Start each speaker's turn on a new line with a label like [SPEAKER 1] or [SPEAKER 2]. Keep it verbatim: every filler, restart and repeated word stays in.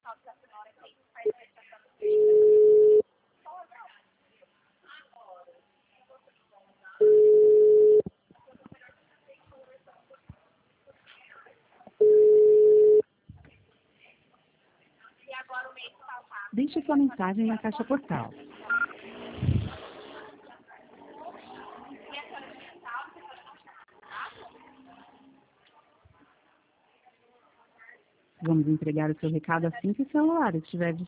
[SPEAKER 1] Deixe sua mensagem na caixa postal. Vamos entregar o seu recado assim que o celular estiver disponível.